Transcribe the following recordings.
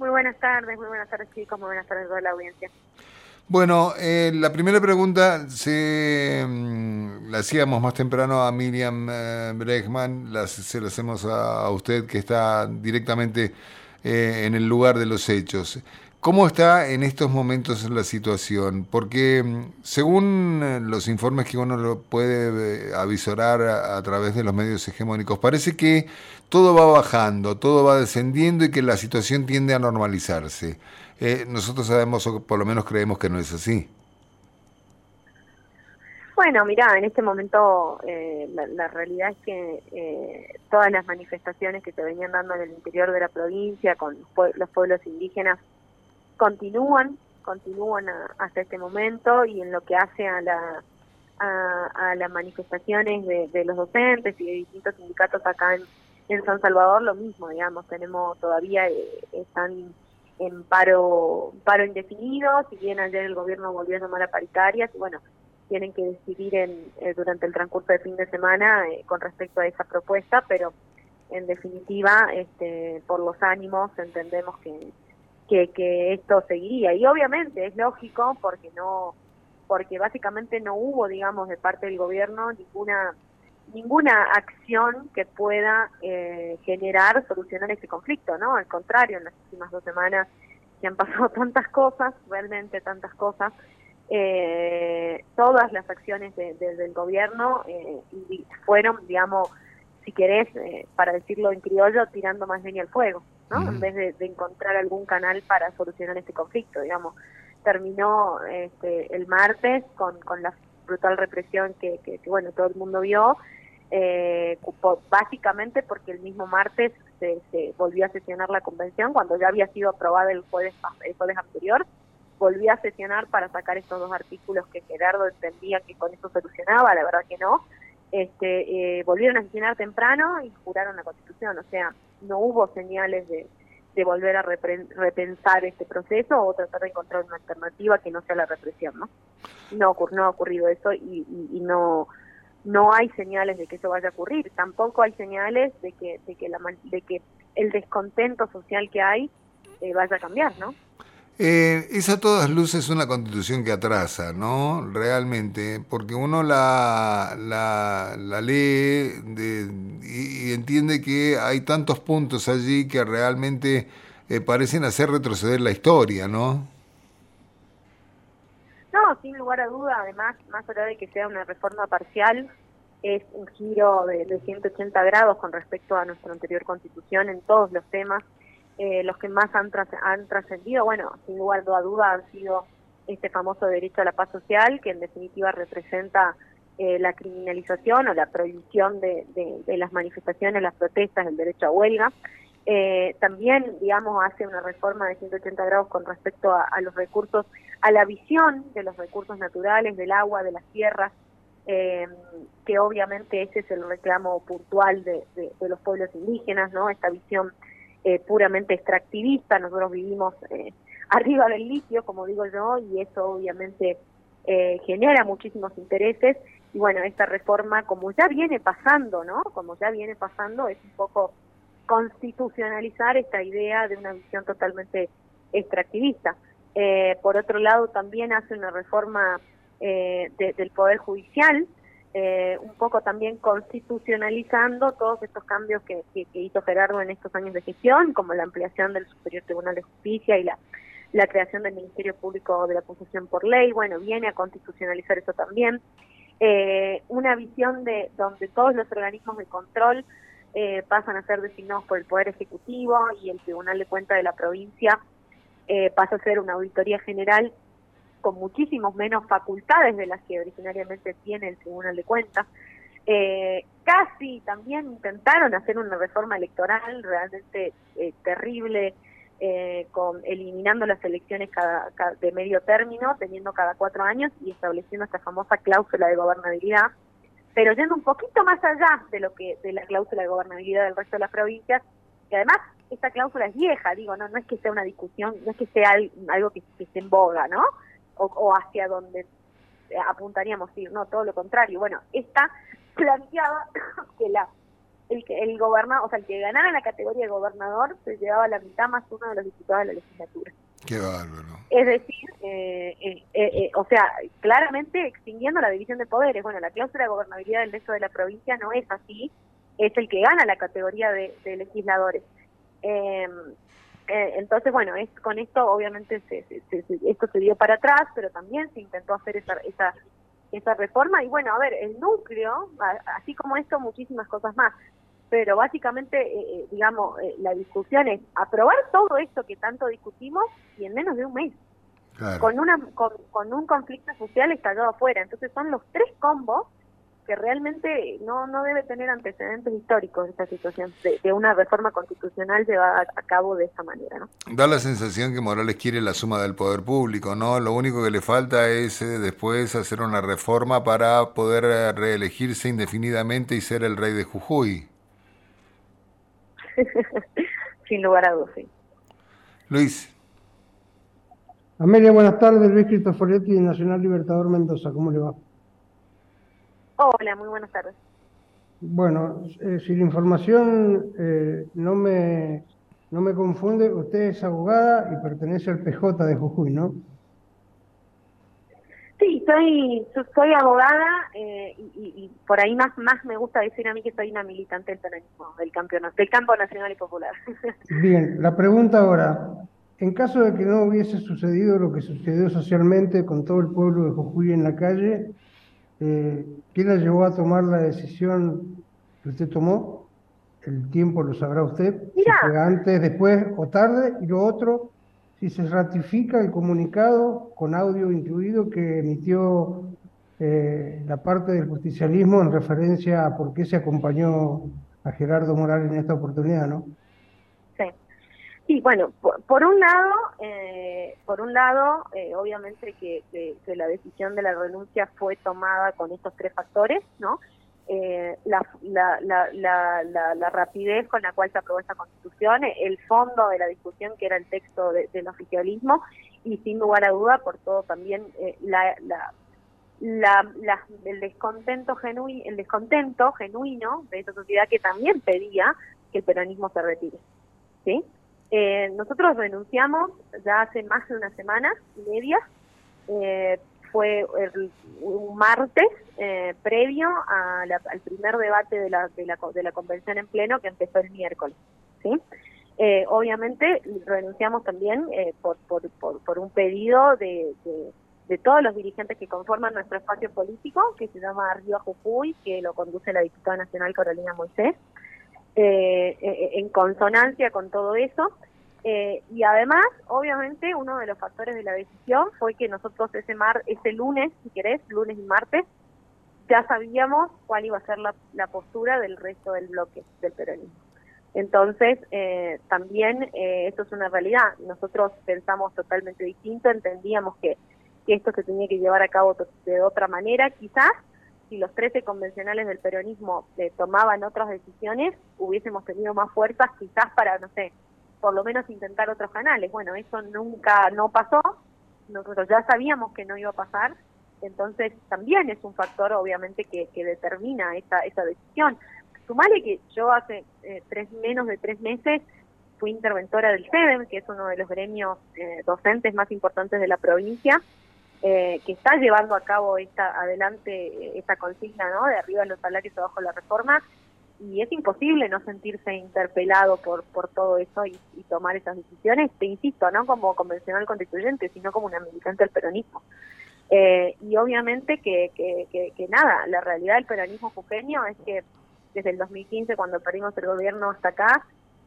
muy buenas tardes chicos, muy buenas tardes a toda la audiencia. Bueno, la primera pregunta la hacíamos más temprano a Miriam Bregman, se la hacemos a usted que está directamente en el lugar de los hechos. ¿Cómo está en estos momentos la situación? Porque según los informes que uno lo puede avisorar a través de los medios hegemónicos, parece que todo va bajando, todo va descendiendo y que la situación tiende a normalizarse. Nosotros sabemos, o por lo menos creemos que no es así. Bueno, mirá, en este momento la realidad es que todas las manifestaciones que se venían dando en el interior de la provincia con los pueblos indígenas continúan hasta este momento, y en lo que hace a las manifestaciones de los docentes y de distintos sindicatos acá en San Salvador, lo mismo, digamos, tenemos todavía, están en paro indefinido, si bien ayer el gobierno volvió a llamar a paritarias, y bueno, tienen que decidir durante el transcurso del fin de semana con respecto a esa propuesta, pero en definitiva, por los ánimos entendemos que esto seguiría, y obviamente es lógico porque básicamente no hubo, digamos, de parte del gobierno ninguna acción que pueda solucionar ese conflicto, ¿no? Al contrario, en las últimas 2 semanas que han pasado tantas cosas, realmente tantas cosas, todas las acciones del gobierno fueron, digamos, si querés, para decirlo en criollo, tirando más leña al fuego, ¿no? En Ujú. vez de encontrar algún canal para solucionar este conflicto, digamos. Terminó el martes con la brutal represión que bueno, todo el mundo vio, básicamente porque el mismo martes se volvió a sesionar la convención cuando ya había sido aprobada el jueves anterior. Volvió a sesionar para sacar estos 2 artículos que Gerardo entendía que con eso solucionaba, la verdad que no. Volvieron a sesionar temprano y juraron la Constitución, o sea, no hubo señales de volver a repensar este proceso o tratar de encontrar una alternativa que no sea la represión, ¿no? No ha ocurrido eso, y no hay señales de que eso vaya a ocurrir. Tampoco hay señales de que el descontento social que hay vaya a cambiar, ¿no? Es a todas luces una constitución que atrasa, ¿no? Realmente, porque uno la lee y entiende que hay tantos puntos allí que realmente parecen hacer retroceder la historia, ¿no? No, sin lugar a duda, además, más allá de que sea una reforma parcial, es un giro de 180 grados con respecto a nuestra anterior constitución en todos los temas. Los que más han trascendido, bueno, sin lugar a duda han sido este famoso derecho a la paz social, que en definitiva representa la criminalización o la prohibición de las manifestaciones, las protestas, el derecho a huelga. También, digamos, hace una reforma de 180 grados con respecto a los recursos, a la visión de los recursos naturales, del agua, de las tierras, eh, que obviamente ese es el reclamo puntual de los pueblos indígenas, ¿no? Esta visión puramente extractivista. Nosotros vivimos arriba del litio, como digo yo, y eso obviamente genera muchísimos intereses, y bueno, esta reforma, como ya viene pasando, ¿no? Como ya viene pasando, es un poco constitucionalizar esta idea de una visión totalmente extractivista. Por otro lado, también hace una reforma del Poder Judicial, un poco también constitucionalizando todos estos cambios que hizo Gerardo en estos años de gestión, como la ampliación del Superior Tribunal de Justicia y la creación del Ministerio Público de la Acusación por Ley. Bueno, viene a constitucionalizar eso también. Una visión de donde todos los organismos de control pasan a ser designados por el Poder Ejecutivo, y el Tribunal de Cuentas de la provincia pasa a ser una auditoría general con muchísimos menos facultades de las que originariamente tiene el Tribunal de Cuentas. Casi también intentaron hacer una reforma electoral realmente terrible, eliminando las elecciones de medio término, teniendo cada 4 años y estableciendo esta famosa cláusula de gobernabilidad, pero yendo un poquito más allá de la cláusula de gobernabilidad del resto de las provincias, que además esta cláusula es vieja, digo, no es que sea una discusión, no es que sea algo que esté en boga, ¿no? O hacia donde apuntaríamos ir, no, todo lo contrario. Bueno, está planteada que el gobernador, o sea, el que ganara la categoría de gobernador se llevaba la mitad más uno de los diputados de la legislatura. Qué bárbaro. Es decir, o sea, claramente extinguiendo la división de poderes. Bueno, la cláusula de gobernabilidad del resto de la provincia no es así, es el que gana la categoría de legisladores. Entonces, bueno, con esto obviamente esto se dio para atrás, pero también se intentó hacer esa reforma. Y bueno, a ver, el núcleo, así como esto, muchísimas cosas más. Pero básicamente, digamos, la discusión es aprobar todo esto que tanto discutimos y en menos de un mes, Claro. con un conflicto social estallado afuera. Entonces son los tres combos que realmente no debe tener antecedentes históricos esta situación de una reforma constitucional llevada a cabo de esta manera, ¿no? Da la sensación que Morales quiere la suma del poder público, ¿no? Lo único que le falta es después hacer una reforma para poder reelegirse indefinidamente y ser el rey de Jujuy. Sin lugar a dudas, sí. Luis. Amelia, buenas tardes. Luis Cristoforetti, Nacional Libertador Mendoza. ¿Cómo le va? Hola, muy buenas tardes. Bueno, si la información no me confunde, usted es abogada y pertenece al PJ de Jujuy, ¿no? Sí, soy abogada y por ahí más me gusta decir a mí que soy una militante del peronismo, del campo nacional y popular. Bien, la pregunta ahora, en caso de que no hubiese sucedido lo que sucedió socialmente con todo el pueblo de Jujuy en la calle, ¿qué la llevó a tomar la decisión que usted tomó? El tiempo lo sabrá usted, si Mira, fue antes, después o tarde. Y lo otro, si se ratifica el comunicado con audio incluido que emitió la parte del justicialismo en referencia a por qué se acompañó a Gerardo Morales en esta oportunidad, ¿no? sí. Sí, bueno, por un lado, obviamente que la decisión de la renuncia fue tomada con estos tres factores, ¿no? La rapidez con la cual se aprobó esta Constitución, el fondo de la discusión que era el texto del oficialismo y sin lugar a duda por todo también el descontento genuino de esa sociedad que también pedía que el peronismo se retire, ¿sí? Nosotros renunciamos ya hace más de una semana y media, fue un martes previo al primer debate de la convención en pleno que empezó el miércoles, ¿sí? Obviamente renunciamos también por un pedido de todos los dirigentes que conforman nuestro espacio político, que se llama Arriba Jujuy, que lo conduce la diputada nacional Carolina Moisés, en consonancia con todo eso. Y además, obviamente, uno de los factores de la decisión fue que nosotros ese lunes, si querés, lunes y martes, ya sabíamos cuál iba a ser la postura del resto del bloque del peronismo. Entonces, también esto es una realidad. Nosotros pensamos totalmente distinto, entendíamos que esto se tenía que llevar a cabo de otra manera. Quizás, si los 13 convencionales del peronismo tomaban otras decisiones, hubiésemos tenido más fuerzas, quizás para, no sé, por lo menos intentar otros canales. Bueno, eso no pasó, nosotros ya sabíamos que no iba a pasar, entonces también es un factor obviamente que determina esa decisión. Sumale que yo hace menos de 3 meses fui interventora del CEDEM, que es uno de los gremios docentes más importantes de la provincia, que está llevando a cabo adelante esta consigna, ¿no? De arriba los salarios, abajo la reforma, y es imposible no sentirse interpelado por todo eso y tomar esas decisiones, te insisto, no como convencional constituyente, sino como una militante del peronismo. Y obviamente que nada, la realidad del peronismo jujeño es que desde el 2015, cuando perdimos el gobierno hasta acá,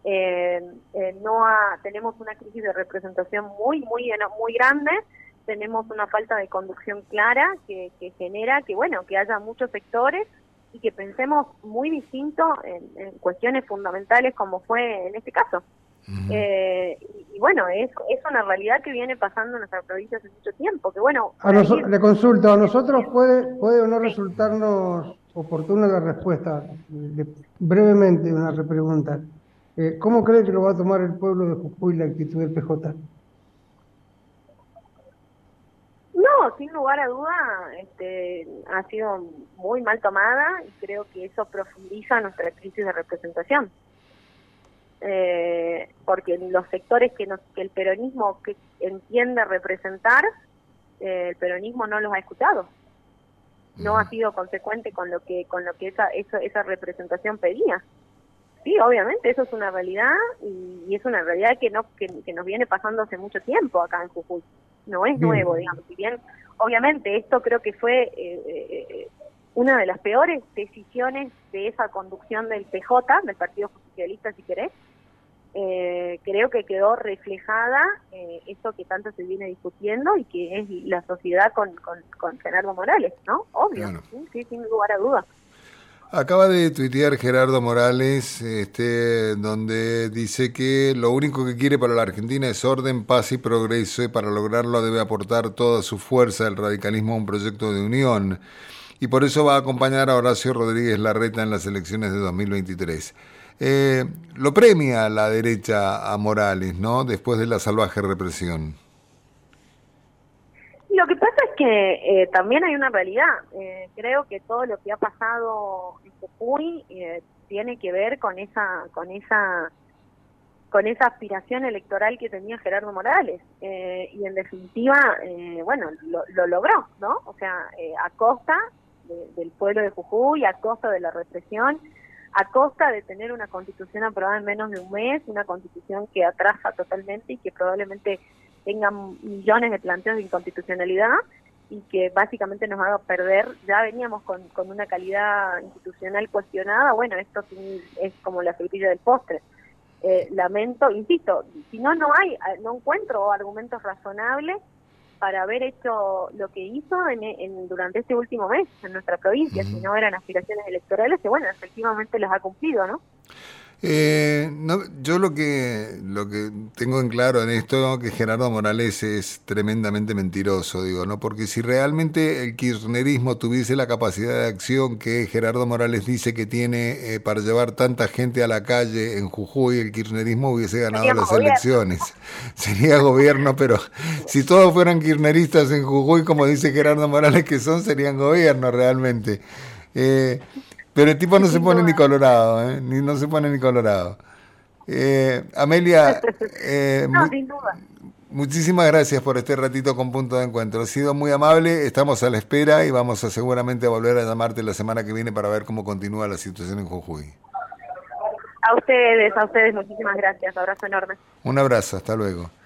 tenemos una crisis de representación muy grande, tenemos una falta de conducción clara que genera que haya muchos sectores y que pensemos muy distinto en cuestiones fundamentales como fue en este caso. Uh-huh. Y bueno, es una realidad que viene pasando en nuestra provincia hace mucho tiempo, que bueno... Le consulto, ¿a nosotros puede o no resultarnos oportuna la respuesta? Brevemente una repregunta. ¿Cómo cree que lo va a tomar el pueblo de Jujuy la actitud del PJ? No, sin lugar a duda, ha sido muy mal tomada y creo que eso profundiza nuestra crisis de representación. Porque los sectores que el peronismo que entiende representar, el peronismo no los ha escuchado. No ha sido consecuente con lo que esa representación pedía. Sí, obviamente eso es una realidad y es una realidad que nos viene pasando hace mucho tiempo acá en Jujuy. No es nuevo, digamos. Si bien, obviamente, esto creo que fue una de las peores decisiones de esa conducción del PJ, del Partido Justicialista, si querés. Creo que quedó reflejada eso que tanto se viene discutiendo y que es la sociedad con Gerardo Morales, ¿no? Obvio, claro. Sí, sin lugar a dudas. Acaba de tuitear Gerardo Morales, donde dice que lo único que quiere para la Argentina es orden, paz y progreso, y para lograrlo debe aportar toda su fuerza el radicalismo a un proyecto de unión, y por eso va a acompañar a Horacio Rodríguez Larreta en las elecciones de 2023. Lo premia la derecha a Morales, ¿no?, después de la salvaje represión. Lo que pasa es que también hay una realidad. Creo que todo lo que ha pasado en Jujuy tiene que ver con esa aspiración electoral que tenía Gerardo Morales. Y en definitiva, bueno, lo logró, ¿no? O sea, a costa del pueblo de Jujuy, a costa de la represión, a costa de tener una constitución aprobada en menos de un mes, una constitución que atrasa totalmente y que probablemente tengan millones de planteos de inconstitucionalidad y que básicamente nos haga perder. Ya veníamos con una calidad institucional cuestionada. Bueno, esto sí es como la frutilla del postre. Lamento, insisto, si no encuentro argumentos razonables para haber hecho lo que hizo durante este último mes en nuestra provincia. Si no eran aspiraciones electorales, que bueno, efectivamente las ha cumplido, ¿no? No, yo lo que tengo en claro en esto, que Gerardo Morales es tremendamente mentiroso, digo, ¿no? Porque si realmente el kirchnerismo tuviese la capacidad de acción que Gerardo Morales dice que tiene para llevar tanta gente a la calle en Jujuy, el kirchnerismo hubiese ganado las elecciones. Sería gobierno, pero si todos fueran kirchneristas en Jujuy, como dice Gerardo Morales que son, serían gobierno realmente. Pero el tipo no se pone ni colorado, no se pone ni colorado. Amelia, sin duda. Muchísimas gracias por este ratito con Punto de Encuentro. Ha sido muy amable, estamos a la espera y vamos a seguramente volver a llamarte la semana que viene para ver cómo continúa la situación en Jujuy. A ustedes, muchísimas gracias. Abrazo enorme. Un abrazo, hasta luego.